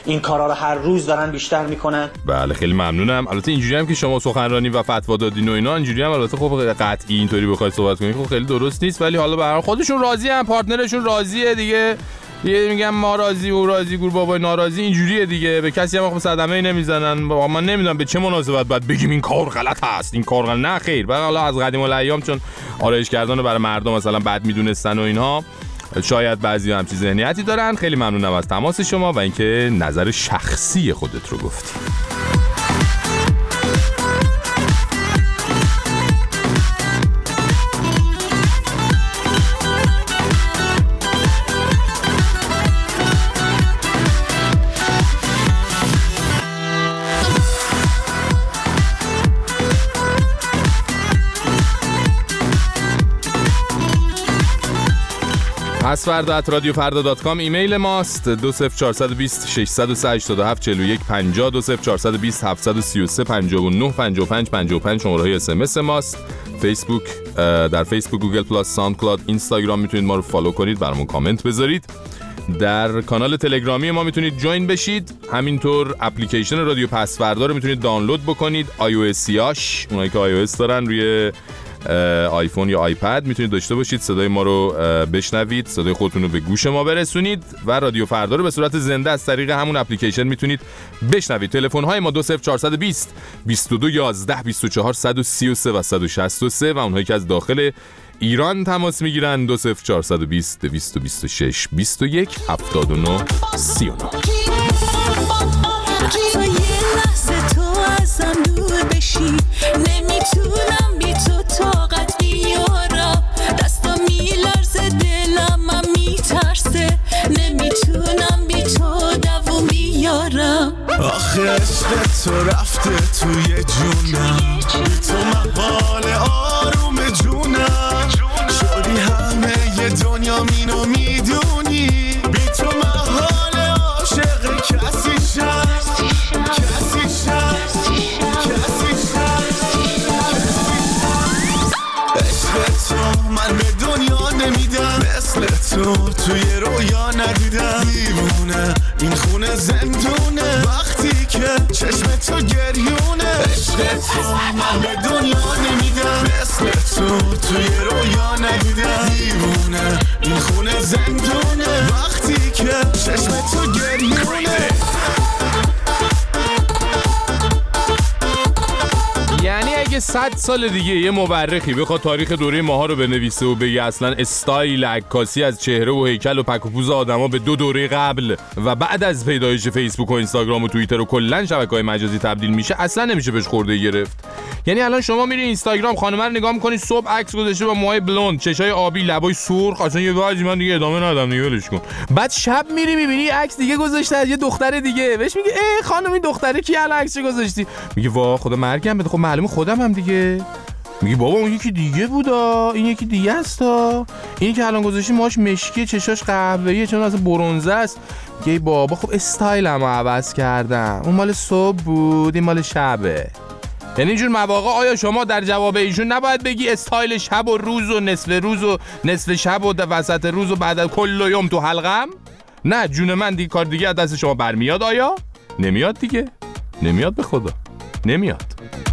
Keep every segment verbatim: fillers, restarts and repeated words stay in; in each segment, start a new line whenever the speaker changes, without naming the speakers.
این کارا رو هر روز دارن بیشتر میکنن.
بله خیلی ممنونم. البته اینجوری هم که شما سخنرانی و فتوا دادین و اینا اینجوری هم البته خب قطعی اینطوری بخواید صحبت کنید خب خیلی درست نیست، ولی حالا به هر حال خودشون راضی ان، پارتنرشون راضیه دیگه. یه میگم ما راضی و راضی گور بابای ناراضی، اینجوریه دیگه. به کسی هم خب صدمه نمیزنن. من نمیدونم به چه مناسبت باید بگیم این کار غلط است، این کار غلط. نه خیر. بعد حالا از قدیم الایام چون آرایش کردن رو برای مردم مثلا بد میدونستن و اینها، شاید بعضی همچین ذهنیتی دارن. خیلی ممنونم از تماس شما و اینکه نظر شخصی خودت رو گفتی. پسوردا ات رادیو فردا دات کام ایمیل ماست. دو صفر چهار دو صفر شش صفر سه هشت هفت چهار یک پنجاه دو صفر چهار دو صفر هفت سه سه پنجاه و نه پنجاه و پنج پنجاه و پنج شماره های اس ام اس ماست. فیسبوک، در فیسبوک، گوگل پلاس، ساوند کلاود، اینستاگرام میتونید ما رو فالو کنید، برامون کامنت بذارید. در کانال تلگرامی ما میتونید جوین بشید. همینطور اپلیکیشن رادیو پسوردا رو میتونید دانلود بکنید. آی او اسیاش، اونایی که آی او اس دارن روی آیفون یا آیپد میتونید داشته باشید، صدای ما رو بشنوید، صدای خودتون رو به گوش ما برسونید و رادیو فردا رو به صورت زنده از طریق همون اپلیکیشن میتونید بشنوید. تلفن های ما دو صفر چهار دو صفر بیست و دو یازده بیست و چهار صد و سی و سه و صد و شصت و سه و اونهایی که از داخل ایران تماس میگیرن دو صفر چهار دو صفر دویست و بیست و شش بیست و یک هفتاد و نه سی و نه.
نمیتونم بی تو طاقت بیارم، دستم میلرزه دلم میترسه، نمیتونم بی تو دووم بیارم.
آخه عشق تو رفته توی جونم، تو محال آروم جونم، شدی همه ی دنیا مینو میدونی، بی تو محال عاشق کسی شم، کسی شم، کسی شم. عشق تو من به دنیا نمیدم، مثل تو توی رویا ندیدم. دیوونه این خونه زندونه وقتی که چشم تو گریونه. عشق تو من به دنیا نمیدم، مثل تو توی رویا ندیدم. دیوونه این خونه زندونه وقتی که چشم تو گریونه.
یعنی اگه صد سال دیگه یه مورخی بخواد تاریخ دوره ماها رو بنویسه و بگه اصلا استایل عکاسی از چهره و هیکل و پک و پوز آدما به دو دوره قبل و بعد از پیدایش فیسبوک و اینستاگرام و توییتر و کلا شبکه‌های مجازی تبدیل میشه، اصلا نمیشه بهش خورده گرفت. یعنی الان شما میری اینستاگرام خانمه رو نگاه می‌کنی، صبح عکس گذاشته با موهای بلوند، چشای آبی، لبای سرخ، اصلا یه واژی من دیگه ادامه ندادم دیگه، ولش کن. بعد شب میری میبینی عکس دیگه گذاشته از یه دختر دیگه، بهش میگه ای خانم این دختره کی الان عکس گذاشتی؟ میگه وا خدا مرگم بده، خب معلومه خودم هم دیگه. میگه بابا اون یکی دیگه بودا، این یکی دیگه استا، اینی که الان گذاشتی موهاش مشکی، چشاش قهوه‌ایه چون اصلا برنزه است. میگه بابا خب استایلمو عوض کردم، اون مال صبح بود این مال شبه. یعنی اینجور مواقع آیا شما در جواب ایشون نباید بگی استایل شب و روز و نصف روز و نصف شب و وسط روز و بعد کل یوم تو حلقم؟ نه جون من دیگه کار دیگه از دست شما برمیاد. آیا؟ نمیاد دیگه، نمیاد به خدا، نمیاد.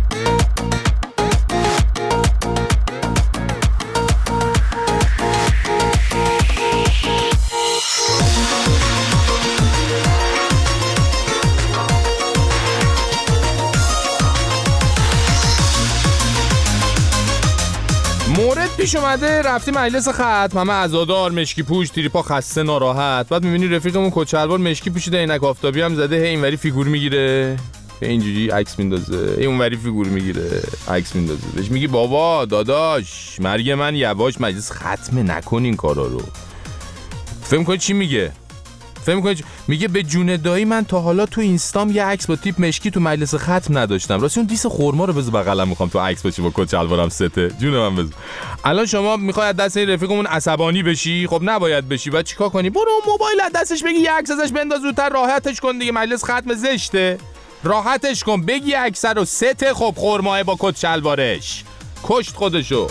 مورد پیش اومده، رفتی مجلس ختم، همه عزادار، مشکی پوش، تریپا خسته ناراحت. بعد میبینی رفیقمون کچلوار مشکی پوشیده، عینک آفتابی هم زده، هی اینوری فیگور میگیره، اینجوری عکس میندازه، هی اونوری فیگور میگیره، عکس میندازه. بهش میگی بابا داداش مرگ من یواش، مجلس ختم نکن این کارا رو. فهم کنی چی میگه؟ فهم کنی چی؟ میگه به جون دایی من تا حالا تو اینستام یه عکس با تیپ مشکی تو مجلس ختم نداشتم. راستی اون دیس خرما رو بذار بغلم، میخوام تو عکس باشی با کت شلوارم سته. جون من بذار. الان شما میخوای از دست این رفیقمون عصبانی بشی؟ خب نباید بشی. بعد چیکار کنی؟ برو موبایل از دستش بگی یه عکس ازش بنداز زودتر، راحتش کن دیگه. مجلس ختم زشته، راحتش کن، بگی عکس رو سته. خب خرماه با کت شلوارش کشت خودشو.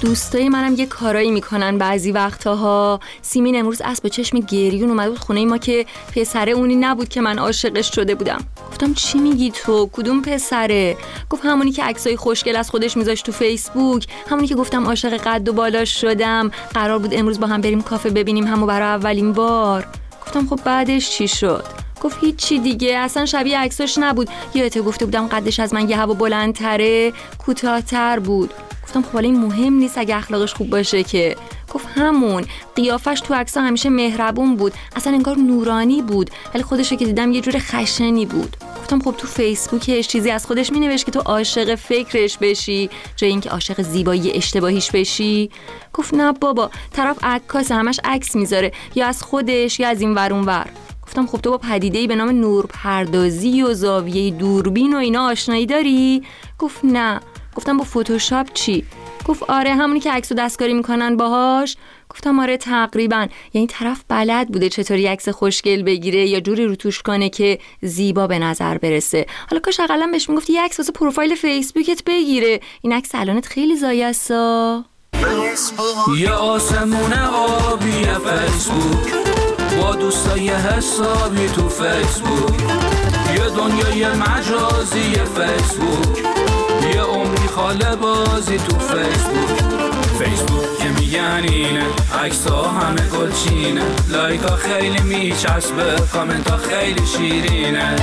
دوستای منم یه کارایی میکنن بعضی وقتاها. سیمین امروز اسب چشم گریون اومد بود خونه ما که پسره اونی نبود که من عاشقش شده بودم. گفتم چی میگی تو؟ کدوم پسره؟ گفت همونی که عکسای خوشگل از خودش میذاشت تو فیسبوک، همونی که گفتم عاشق قد و بالاش شدم، قرار بود امروز با هم بریم کافه ببینیم همو برای اولین بار. گفتم خب بعدش چی شد؟ گفت هیچی دیگه، اصلا شبیه عکساش نبود. یادت گفته بودم قدش از من یه هوا بلندتره، کوتاه‌تر بود. گفتم خب حالا این مهم نیست اگه اخلاقش خوب باشه که. گفت همون قیافش تو عکس‌ها همیشه مهربون بود، اصلا انگار نورانی بود، ولی خودشو که دیدم یه جور خشنی بود. گفتم خب تو فیسبوکش چیزی از خودش مینوشت که تو عاشق فکرش بشی جای اینکه عاشق زیبایی اشتباهیش بشی؟ گفت نه بابا، طرف عکاس، همش عکس میذاره، یا از خودش یا از این ور اون ور. گفتم خب تو با پدیده‌ای به نام نورپردازی و زاویه دوربین و اینا آشنایی داری؟ گفت نه. گفتم با فتوشاپ چی؟ گفت آره همونی که عکس و دستکاری میکنن باهاش. گفتم آره تقریبا. یعنی طرف بلد بوده چطوری عکس خوشگل بگیره یا جوری رو توش کنه که زیبا به نظر برسه. حالا کاش اقلا بهش میگفتی یه عکس واسه پروفایل فیسبوکت بگیره، این عکس الانت خیلی زایسا.
یه آسمون آبی فیسبوک با دوستای حسابی تو فیسبوک، یه دنیای مجازی فیسبوک، یه عمری خاله بازی تو فیسبوک. فیسبوک که میگن اینه، عکس ها همه گلچینه، لایک ها خیلی میچسبه، کامنت ها خیلی شیرینه.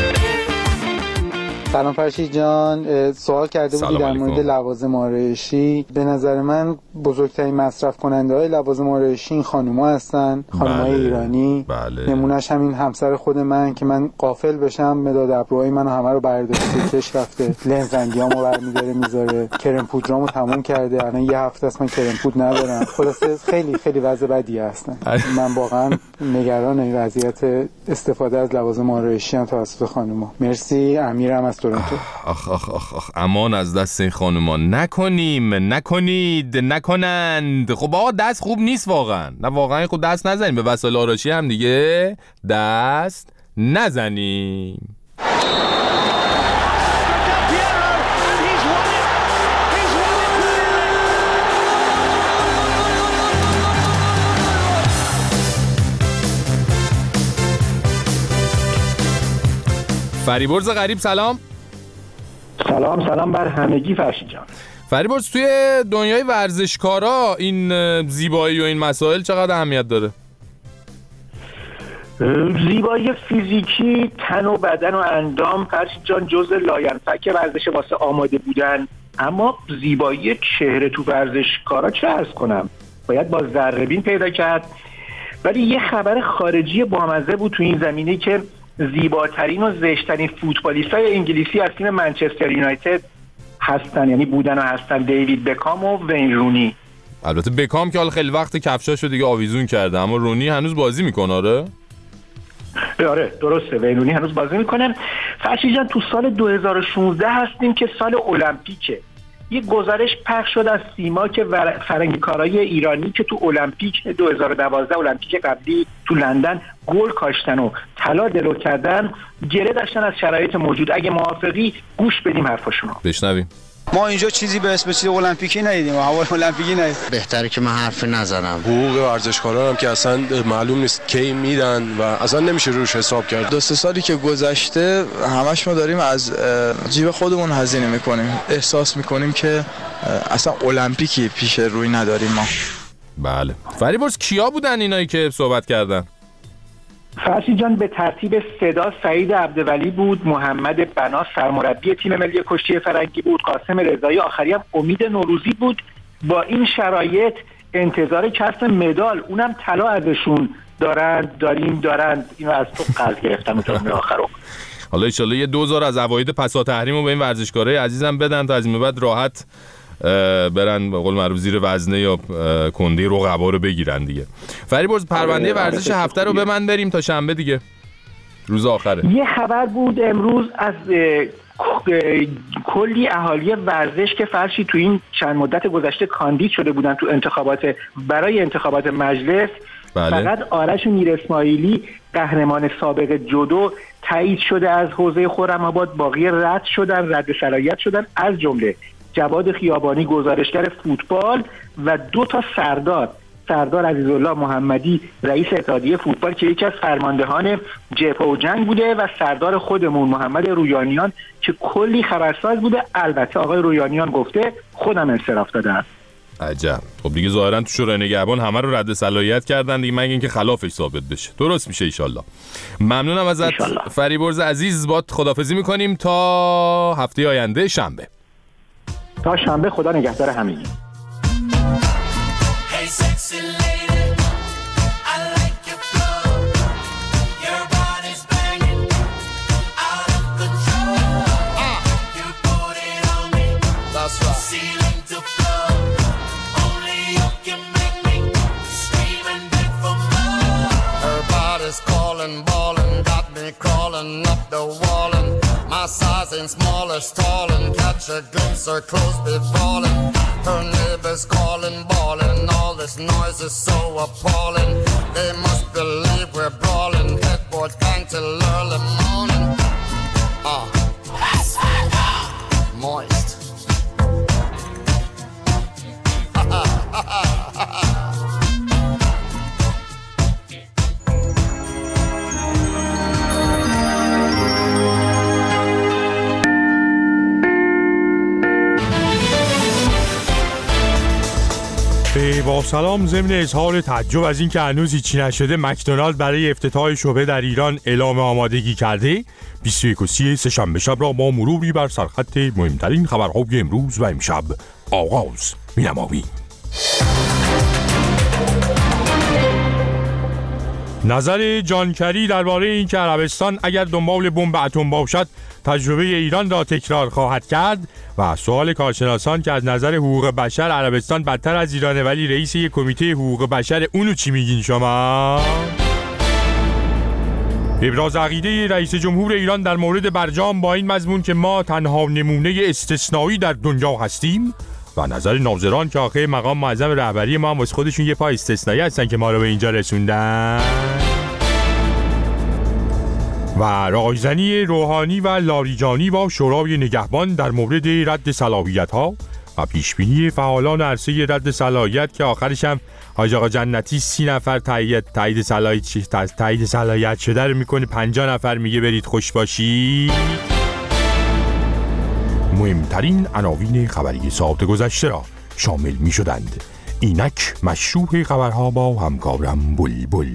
سلام فرشید جان، سوال کرده بودی در مورد لوازم آرایشی. به نظر من بزرگترین مصرف کننده های لوازم آرایشی این خانوما هستن، خانومای
بله.
ایرانی.
بله.
نمونهش همین همسر خود من که من غافل بشم مداد ابروهای منو همه رو برداشته کش رفته، لنز رنگیامو برمی‌داره میذاره، کرم پودرامو تموم کرده، الان یه هفته است من کرم پود ندارم. خلاصه خیلی خیلی وضع بدی هستن. من واقعا نگران این وضعیت استفاده از لوازم آرایشی هم توسط خانوما. مرسی. امیرم از تورنتو.
آخ آخ آخ آخ امان از دست این خانوما. نکنیم، نکنید، نکنند. خب آقا دست خوب نیست واقعا. نه واقعا خود دست نزنیم به وسایل آرایشی هم دیگه. دست نزنیم. فریبرز غریب سلام.
سلام سلام بر همگی فرشید جان.
فریبرز توی دنیای ورزشکارا این زیبایی و این مسائل چقدر اهمیت داره؟
زیبایی فیزیکی تن و بدن و اندام فرشید جان جزء لاینفک ورزش واسه آماده بودن، اما زیبایی چهره تو ورزشکارا چه عرض کنم، باید با ذره‌بین پیدا کرد. ولی یه خبر خارجی بامزه بود تو این زمینه که زیباترین و زشترین فوتبالیستای انگلیسی از تیم منچستر یونایتد هستن، یعنی بودن و هستن دیوید بکام و وین رونی.
البته بکام که حالا خیلی وقت کفشاشو دیگه آویزون کرده، اما رونی هنوز بازی میکنه. آره
آره درسته، وین رونی هنوز بازی میکنه. فرشید جان تو سال دو هزار و شانزده هستیم که سال المپیکه. یه گزارش پخش شد از سیماک فرنگیکارای ایرانی که تو المپیک دو هزار و دوازده المپیک قبلی تو لندن گل کاشتن و طلا درو کردن، گره داشتن از شرایط موجود. اگه موافقی گوش بدیم حرفاشونو.
بشنویم.
ما اینجا چیزی به اسم چیز المپیکی ندیدیم، هوای المپیکی ندیدیم.
بهتره که من حرفی نزنم.
حقوق ورزشکاران هم که اصلا معلوم نیست کی میدن و اصلا نمیشه روش حساب کرد.
دو سه سالی که گذشته همش ما داریم از جیب خودمون هزینه میکنیم، احساس میکنیم که اصلا المپیکی پیش روی نداریم ما.
بله. فریبرز کیا بودن اینایی که صحبت کردن؟
فرشید جان به ترتیب صدا سعید عبدولی بود، محمد بنا سرمربی تیم ملی کشتی فرنگی بود، قاسم رضایی، آخری هم امید نوروزی بود. با این شرایط انتظار کسب مدال، اونم طلا ازشون دارند داریم دارند اینو از تو قرض گرفتم تا آخرو.
حالا ان شاءالله یه دوزار از عواید پسا تحریمو به این ورزشکارای عزیزم بدن تا از این بعد راحت برن به قول معروف زیر وزنه یا کنده رقبا رو بگیرن دیگه. فریبرز پرونده ورزش هفته رو به من بریم تا شنبه دیگه، روز آخره.
یه خبر بود امروز از کلی اهالی ورزش که فرشی تو این چند مدت گذشته کاندید شده بودن تو انتخابات برای انتخابات مجلس. بله. فقط آرش میر اسماعیلی قهرمان سابق جودو تایید شده از حوزه خرم‌آباد، باقی رد شدن، رد صلاحیت شدن، از جمله جواد خیابانی گزارشگر فوتبال و دو تا سردار، سردار عزیزالله محمدی رئیس اتحادیه فوتبال که یکی از فرماندهان جبهه و جنگ بوده و سردار خودمون محمد رویانیان که کلی خبرساز بوده. البته آقای رویانیان گفته خودم انصراف دادم.
عجب. خب دیگه ظاهرا تو شورای نگهبان همه رو رد صلاحیت کردن دیگه، مگه اینکه خلافش ثابت بشه. درست میشه ان شاءالله. ممنونم ازت فریبرز عزیز. بات خداحافظی میکنیم تا هفته آینده شنبه.
تا شنبه، خدا نگهدار همگی.
My size ain't small or tall and catch a glimpse her clothes be falling. Her neighbors calling, bawling, all this noise is so appalling. They must believe we're brawling, headboard gang till early morning. Ah, moist. Ha ha ha ha ha.
با سلام، ضمن اظهار تعجب از اینکه هنوز هیچی نشده، مکدونالد برای افتتاح شعبه در ایران اعلام آمادگی کرده. بیست و یک و سی سه‌شنبه شب را با مروری بر سرخط مهمترین خبرهای امروز و امشب آغاز می‌نماییم. نظر جان کری درباره اینکه عربستان اگر دنبال بمب اتم باشد تجربه ایران را تکرار خواهد کرد و سوال کارشناسان که از نظر حقوق بشر عربستان بدتر از ایرانه ولی رئیس یک کمیته حقوق بشر، اونو چی میگین شما؟ ابراز عقیده رئیس جمهور ایران در مورد برجام با این مضمون که ما تنها نمونه استثنایی در دنیا هستیم و نظر ناظران که آخه مقام معظم رهبری ما هم واسه خودشون یه پا استثنایی هستن که ما رو به اینجا رسوندن. و رایزنی روحانی و لاریجانی با شورای نگهبان در مورد رد صلاحیت‌ها و پیشبینی فعالان عرصه رد صلاحیت که آخرش هم حاج آقا جنتی سی نفر تایید تایید صلاحیت تایید صلاحیت شده رو میکنه، پنجاه نفر میگه برید خوش باشید. مهمترین عناوین خبری ساعت گذشته را شامل می شدند. اینک مشروع خبرها با همکارم بلبل.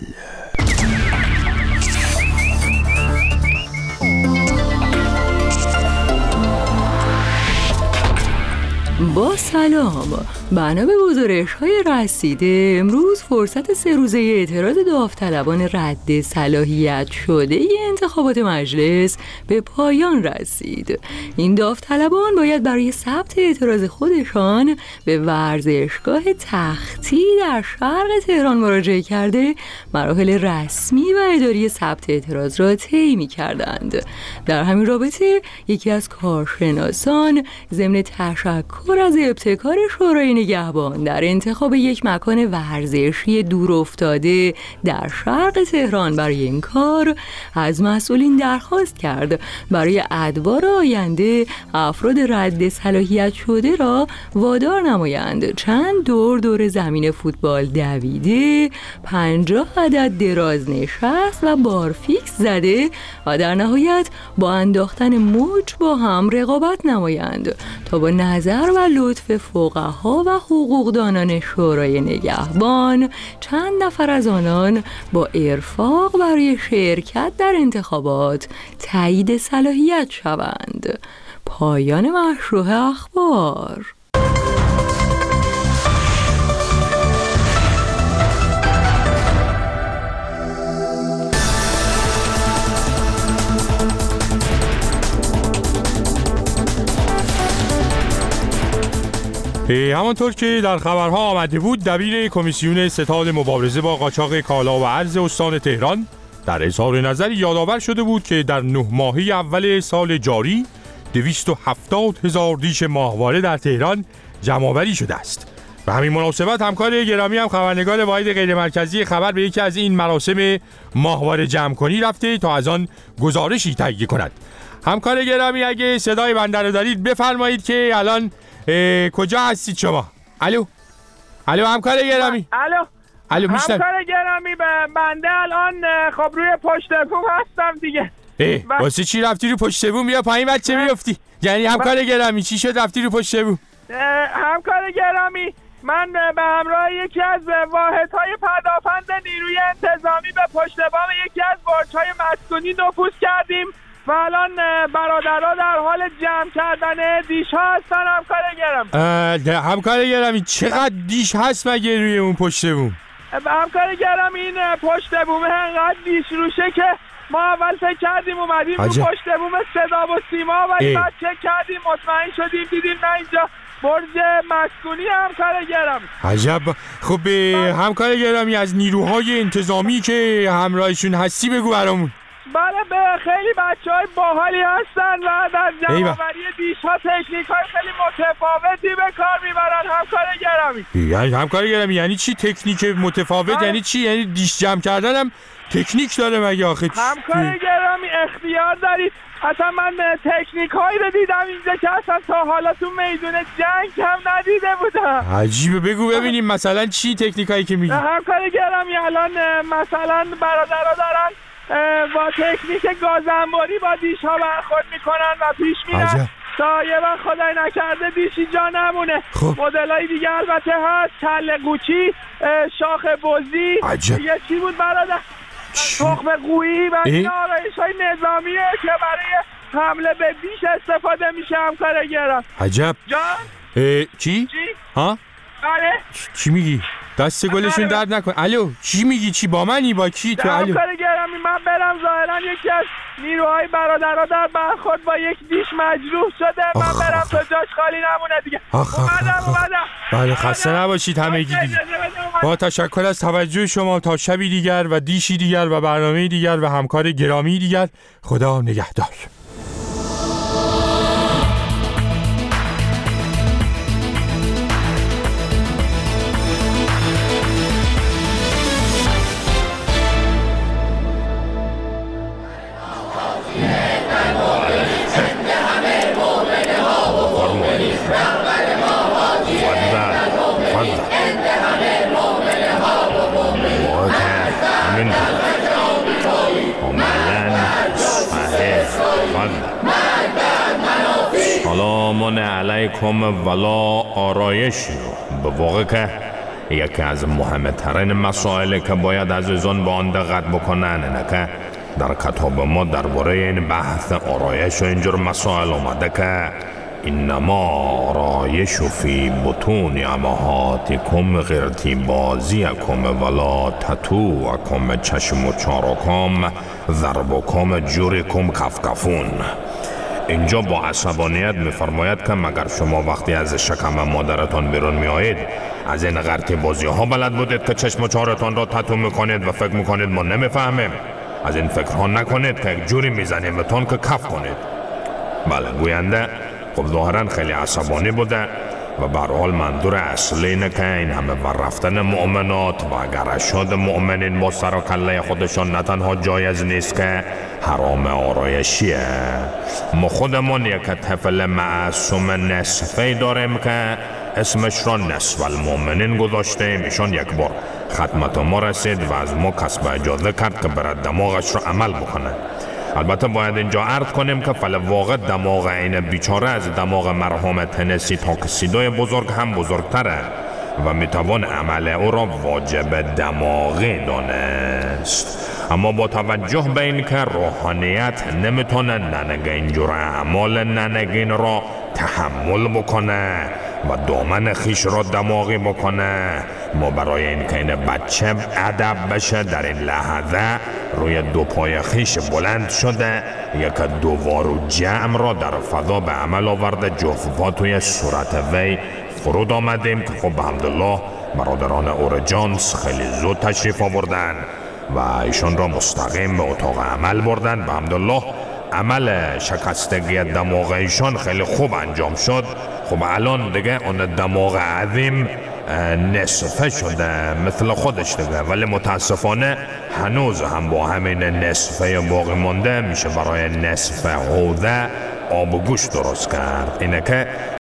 با سلام. بنا به گزارش‌های رسیده امروز فرصت سه روزه اعتراض داوطلبان رد صلاحیت شده ی انتخابات مجلس به پایان رسید. این داوطلبان باید برای ثبت اعتراض خودشان به ورزشگاه تختی در شرق تهران مراجعه کرده مراحل رسمی و اداری ثبت اعتراض را طی می‌کردند. در همین رابطه یکی از کارشناسان ضمن تشکر از ابتکار شورای نگهبان در انتخاب یک مکان ورزشی دور افتاده در شرق تهران برای این کار از مسئولین درخواست کرد برای ادوار آینده افراد رد صلاحیت شده را وادار نمایند چند دور دور زمین فوتبال دویده، پنجاه عدد دراز نشست و بارفیکس زده و در نهایت با انداختن موج با هم رقابت نمایند تا با نظر و لطف فقها و حقوقدانان شورای نگهبان چند نفر از آنان با ارفاق برای شرکت در انتخابات تایید صلاحیت شوند. پایان مشروع اخبار.
همانطور که در خبرها آمده بود، دبیر کمیسیون ستاد مبارزه با قاچاق کالا و ارز استان تهران در اظهار نظری یادآور شده بود که در نه ماهه اول سال جاری دویست و هفتاد هزار ریش ماهواره در تهران جمع‌آوری شده است. به همین مناسبت همکار گرامی هم خبرنگار واحد غیرمرکزی خبر به یکی از این مراسم ماهواره جمع‌کنی رفته تا از آن گزارشی تهیه کند. همکار گرامی اگه صدای بنده رو دارید بفرمایید که الان کجا هستید شما؟ الو الو همکار گرامی.
الو
الو میشنم.
همکار گرامی بنده الان خب روی پشت بوم هستم دیگه.
اه واسه چی رفتی رو پشت بوم؟ بیا پایین بچه میافتی. یعنی همکار گرامی چی شد رفتی رو پشت بوم؟
همکار گرامی من به همراه یکی از واحدهای پدافند نیروی انتظامی به پشت بام یکی از برج‌های مسکونی نفوذ کردیم و الان برادرها در حال جمع کردن دیش‌ها هستن. همکار گرامی
همکار گرامی چقدر دیش هست مگه روی اون پشت بوم؟
همکار گرامی این پشت بوم انقدر دیش روشه که ما اول فکر کردیم اومدیم رو پشت بوم صدا و سیما ولی بعد چک کردیم مطمئن شدیم دیدیم نه اینجا برج مسکونی. همکار گرامی
عجب. خب همکار گرامی از نیروهای انتظامی که همراهشون هستی بگو برامون.
بله به خیلی بچه های باحالی هستن و در جمع‌آوری دیش‌ها تکنیک های خیلی متفاوتی به کار میبرن. همکار گرامی
یعنی همکار گرامی یعنی چی تکنیک متفاوت؟ یعنی چی؟ یعنی دیش جمع کردن هم تکنیک داره مگه آخه؟
همکار گرامی اختیار دارید. اصلا من تکنیک هایی رو دیدم اینجا که اصلا تا حالا تو میدون جنگ هم ندیده بودم.
عجیبه بگو ببینیم مثلا چی تکنیک هایی که میگی؟
همکار گرامی الان مثلا برادرها دارن با تکنیک گازنباری با دیش ها برخورد میکنن و پیش میرن تا یه وقت خدای نکرده دیشی جا نمونه. مدل های دیگه البته هست کله قوچی، شاخ بزی، یه چی بود برادر؟ تخم قویی و این آرایش های نظامیه که برای حمله به دیش استفاده میشه. همکار گرامی
عجب.
جان؟
چی؟
چی؟
ها؟
بله؟
چی میگی؟ دست گلشون درد نکن. الو چی میگی؟ چی با منی؟ با کی تو؟ الو
همکار گرامی من برم ظاهرا یکی از نیروهای برادرها در برخورد با یک دیش مجروح شده. من برم تا جاش خالی نمونه دیگه. اومدم اومدم.
بله خسته نباشید همگی دیگه. با تشکر از توجه شما تا شبی دیگر و دیشی دیگر و برنامه دیگر و همکار گرامی دیگر. خدا نگهدار.
سلام علیکم ولا آرایش. به واقع که یکی از مهمترین مسائلی که باید عزیزان به آن دقت بکنن اینه که در کتاب ما درباره این بحث آرایش و اینجور مسائل اومده که انما آرایش فی بطون امهاتکم غرتبازیکم ولا تتوکم چشم و چارکم ضربکم جورکم کفکفون. اینجا با عصبانیت میفرماید که مگر شما وقتی از شکم مادرتان بیرون میآیید از این غرتی بازی ها بلد بودید که چشم و چارتان را تتو میکنید و فکر میکنید ما نمیفهمیم؟ از این فکرها نکنید که یک جوری میزنیم بهتون که کف کنید. بله گوینده خب ظاهرا خیلی عصبانی بوده و به هر حال منظور اصلی اینه که این همه وررفتن مؤمنات و اگر اشهاد مؤمنین با سر و کله خودشان نه تنها جایز نیست که حرام آرایشیه. ما خودمون یک طفل معصوم نصفی داریم که اسمش را نصف المؤمنین گذاشتیم. ایشان یک بار خدمت ما رسید و از ما کسب اجازه کرد که برای دماغش را عمل بکنه. البته باید اینجا عرض کنیم که فل واقع دماغ این بیچاره از دماغ مرحوم تنسی تاکسیدوی بزرگ هم بزرگتره و میتوان عمل او را واجب دماغی دانست. اما با توجه به این که روحانیت نمیتونه ننگ اینجور اعمال ننگین را تحمل بکنه و دامن خیش را دماغی بکنه، ما برای این که این بچه ادب بشه در این لحظه روی دو پای خیش بلند شده یک دوارو جمع را در فضا به عمل آورده. جفت پا توی صورت وی فرود آمدیم که خب الحمدلله برادران اورژانس خیلی زود تشریف آوردن و ایشان را مستقیم به اتاق عمل بردن. به الحمدلله عمل شکستگی دماغ ایشان خیلی خوب انجام شد. خب الان دیگه اون دماغ عظیم نصفه شده مثل خودش دیگه، ولی متاسفانه هنوز هم با همین نصفه باقی مونده میشه برای نصف حوضه آب و گوشت درست کرد. اینه که